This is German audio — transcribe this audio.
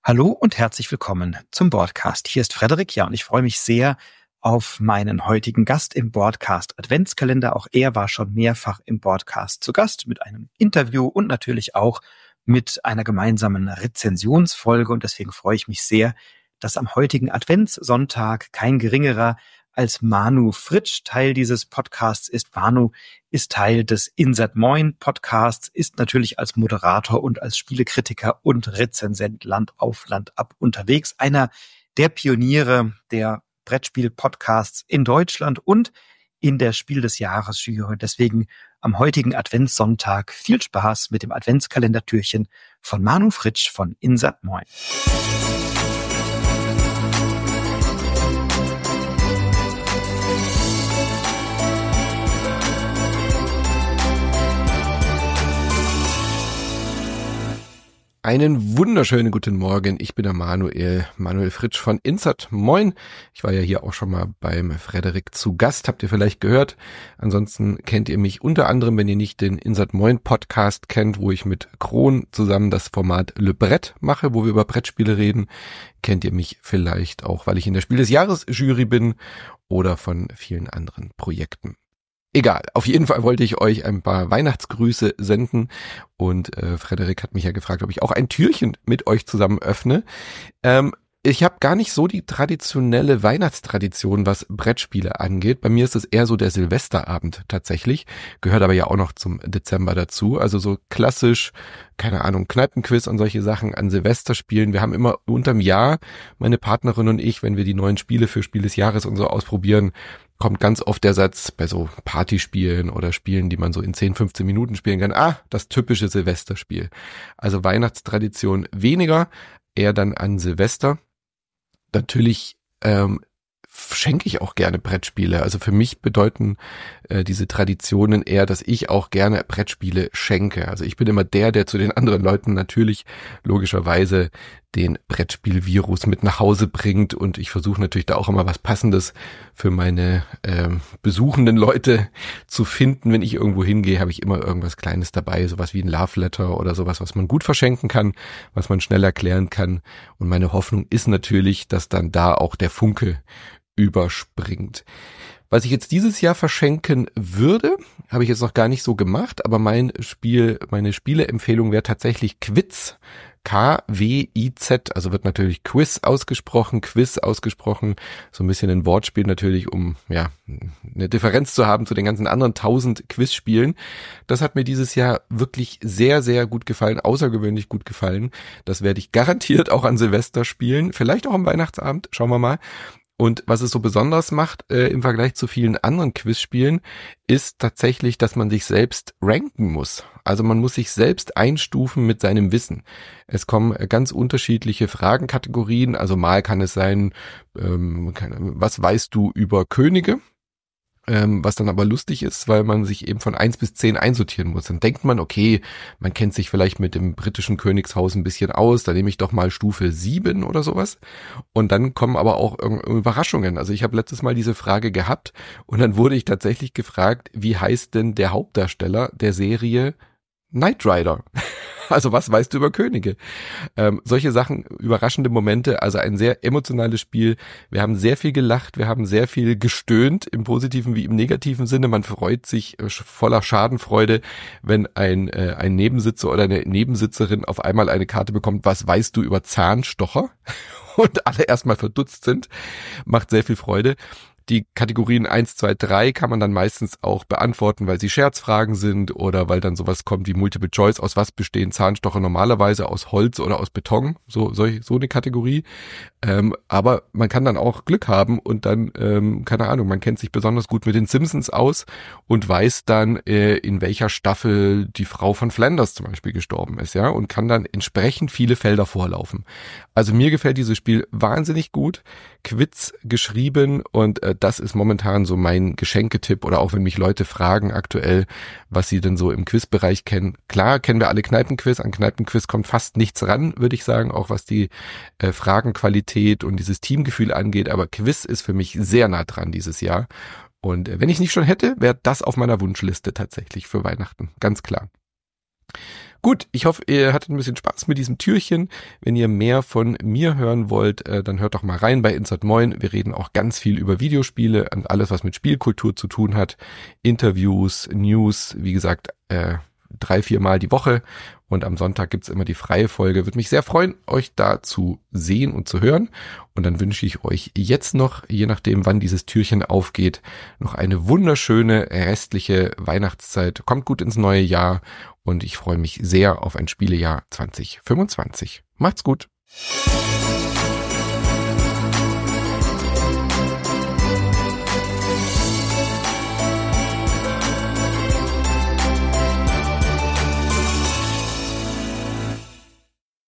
Hallo und herzlich willkommen zum Boardcast. Hier ist Frederik, und ich freue mich sehr auf meinen heutigen Gast im Boardcast Adventskalender. Auch er war schon mehrfach im Boardcast zu Gast mit einem Interview und natürlich auch mit einer gemeinsamen Rezensionsfolge. Und deswegen freue ich mich sehr, dass am heutigen Adventssonntag kein geringerer als Manu Fritsch Teil dieses Podcasts ist. Manu ist Teil des Insert Moin Podcasts, ist natürlich als Moderator und als Spielekritiker und Rezensent Land auf Land ab unterwegs. Einer der Pioniere der Brettspiel-Podcasts in Deutschland und in der Spiel des Jahres Jury. Deswegen am heutigen Adventssonntag viel Spaß mit dem Adventskalendertürchen von Manu Fritsch von Insert Moin. Einen wunderschönen guten Morgen, ich bin der Manuel Fritsch von Insert Moin. Ich war ja hier auch schon mal beim Frederik zu Gast, habt ihr vielleicht gehört. Ansonsten kennt ihr mich unter anderem, wenn ihr nicht den Insert Moin Podcast kennt, wo ich mit Kron zusammen das Format Le Brett mache, wo wir über Brettspiele reden. Kennt ihr mich vielleicht auch, weil ich in der Spiel des Jahres Jury bin oder von vielen anderen Projekten. Egal, auf jeden Fall wollte ich euch ein paar Weihnachtsgrüße senden und Frederik hat mich ja gefragt, ob ich auch ein Türchen mit euch zusammen öffne. Ich habe gar nicht so die traditionelle Weihnachtstradition, was Brettspiele angeht. Bei mir ist es eher so der Silvesterabend tatsächlich, gehört aber ja auch noch zum Dezember dazu. Also so klassisch, keine Ahnung, Kneipenquiz und solche Sachen an Silvester spielen. Wir haben immer unterm Jahr, meine Partnerin und ich, wenn wir die neuen Spiele für Spiel des Jahres und so ausprobieren, kommt ganz oft der Satz bei so Partyspielen oder Spielen, die man so in 10, 15 Minuten spielen kann, das typische Silvesterspiel. Also Weihnachtstradition weniger, eher dann an Silvester. Natürlich schenke ich auch gerne Brettspiele. Also für mich bedeuten diese Traditionen eher, dass ich auch gerne Brettspiele schenke. Also ich bin immer der zu den anderen Leuten natürlich logischerweise den Brettspiel-Virus mit nach Hause bringt und ich versuche natürlich da auch immer was Passendes für meine besuchenden Leute zu finden. Wenn ich irgendwo hingehe, habe ich immer irgendwas Kleines dabei, sowas wie ein Love Letter oder sowas, was man gut verschenken kann, was man schnell erklären kann. Und meine Hoffnung ist natürlich, dass dann da auch der Funke überspringt. Was ich jetzt dieses Jahr verschenken würde, habe ich jetzt noch gar nicht so gemacht, aber meine Spieleempfehlung wäre tatsächlich Quiz. K-W-I-Z, also wird natürlich Quiz ausgesprochen, so ein bisschen ein Wortspiel natürlich, um ja eine Differenz zu haben zu den ganzen anderen 1000 Quizspielen. Das hat mir dieses Jahr wirklich sehr, sehr gut gefallen, außergewöhnlich gut gefallen. Das werde ich garantiert auch an Silvester spielen, vielleicht auch am Weihnachtsabend, schauen wir mal. Und was es so besonders macht im Vergleich zu vielen anderen Quizspielen, ist tatsächlich, dass man sich selbst ranken muss. Also man muss sich selbst einstufen mit seinem Wissen. Es kommen ganz unterschiedliche Fragenkategorien. Also mal kann es sein, was weißt du über Könige? Was dann aber lustig ist, weil man sich eben von 1 bis 10 einsortieren muss. Dann denkt man, okay, man kennt sich vielleicht mit dem britischen Königshaus ein bisschen aus, da nehme ich doch mal Stufe 7 oder sowas. Und dann kommen aber auch Überraschungen. Also ich habe letztes Mal diese Frage gehabt und dann wurde ich tatsächlich gefragt, wie heißt denn der Hauptdarsteller der Serie Knight Rider? Also was weißt du über Könige? Solche Sachen, überraschende Momente, also ein sehr emotionales Spiel. Wir haben sehr viel gelacht, wir haben sehr viel gestöhnt, im positiven wie im negativen Sinne. Man freut sich voller Schadenfreude, wenn ein Nebensitzer oder eine Nebensitzerin auf einmal eine Karte bekommt, was weißt du über Zahnstocher? Und alle erstmal verdutzt sind. Macht sehr viel Freude. Die Kategorien 1, 2, 3 kann man dann meistens auch beantworten, weil sie Scherzfragen sind oder weil dann sowas kommt wie Multiple Choice. Aus was bestehen Zahnstocher normalerweise? Aus Holz oder aus Beton? So eine Kategorie. Aber man kann dann auch Glück haben und dann, keine Ahnung, man kennt sich besonders gut mit den Simpsons aus und weiß dann, in welcher Staffel die Frau von Flanders zum Beispiel gestorben ist, ja, und kann dann entsprechend viele Felder vorlaufen. Also mir gefällt dieses Spiel wahnsinnig gut. Quiz geschrieben und das ist momentan so mein Geschenketipp oder auch wenn mich Leute fragen aktuell, was sie denn so im Quizbereich kennen. Klar, kennen wir alle Kneipenquiz. An Kneipenquiz kommt fast nichts ran, würde ich sagen, auch was die Fragenqualität und dieses Teamgefühl angeht. Aber Quiz ist für mich sehr nah dran dieses Jahr. Und wenn ich nicht schon hätte, wäre das auf meiner Wunschliste tatsächlich für Weihnachten. Ganz klar. Gut, ich hoffe, ihr hattet ein bisschen Spaß mit diesem Türchen. Wenn ihr mehr von mir hören wollt, dann hört doch mal rein bei Insert Moin. Wir reden auch ganz viel über Videospiele und alles, was mit Spielkultur zu tun hat. Interviews, News, wie gesagt, 3-4 Mal die Woche. Und am Sonntag gibt's immer die freie Folge. Würde mich sehr freuen, euch da zu sehen und zu hören. Und dann wünsche ich euch jetzt noch, je nachdem wann dieses Türchen aufgeht, noch eine wunderschöne restliche Weihnachtszeit. Kommt gut ins neue Jahr und ich freue mich sehr auf ein Spielejahr 2025. Macht's gut!